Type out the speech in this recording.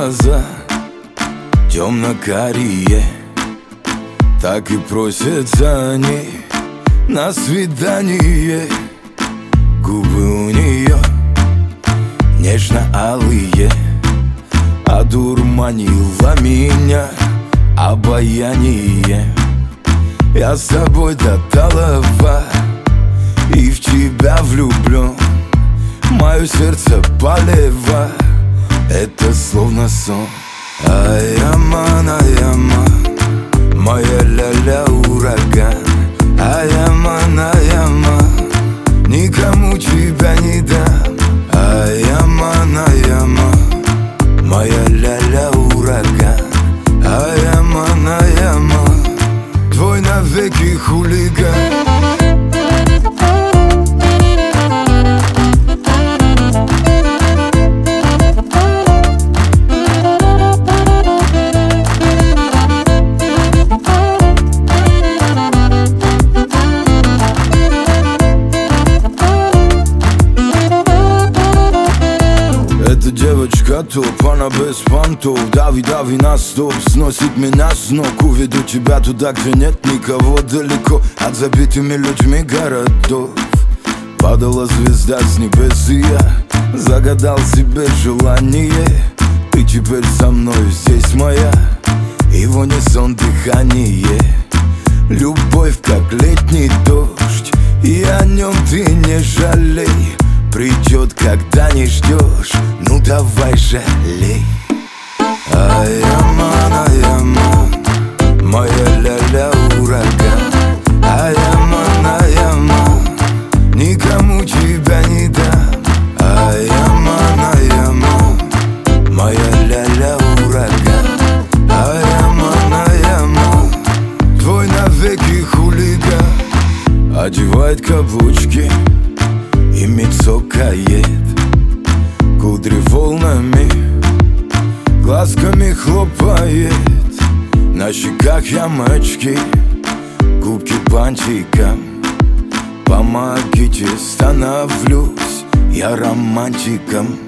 глаза темно-карие, так и просятся они на свидание. Губы у нее нежно-алые, одурманило меня обаяние. Я с тобой до талого и в тебя влюблен. Мое сердце полево, это словно сон. Ай-яман, моя ля-ля ураган. Ай-яман, никому тебя не дам. Ай-яман, моя ля-ля ураган. Ай-яман, твой навеки хулиган. Эта девочка топ, она без понтов. Дави, дави на стоп, сносит меня с ног. Уведу тебя туда, где нет никого, далеко от забитыми людьми городов. Падала звезда с небес, и я загадал себе желание. Ты теперь со мной, здесь моя, и в унисон дыхание. Любовь, как летний дождь, и о нем ты не жалей. Придет, когда не ждешь, ну давай жалей. Ай-яман, моя ля-ля ураган. Ай-яман, никому тебя не дам. Ай-яман, моя ля-ля ураган. Ай-яман, твой навеки хулиган. Одевает каблучки и цокает, кудри волнами, глазками хлопает. На щеках ямочки, губки бантиком. Помогите, становлюсь я романтиком.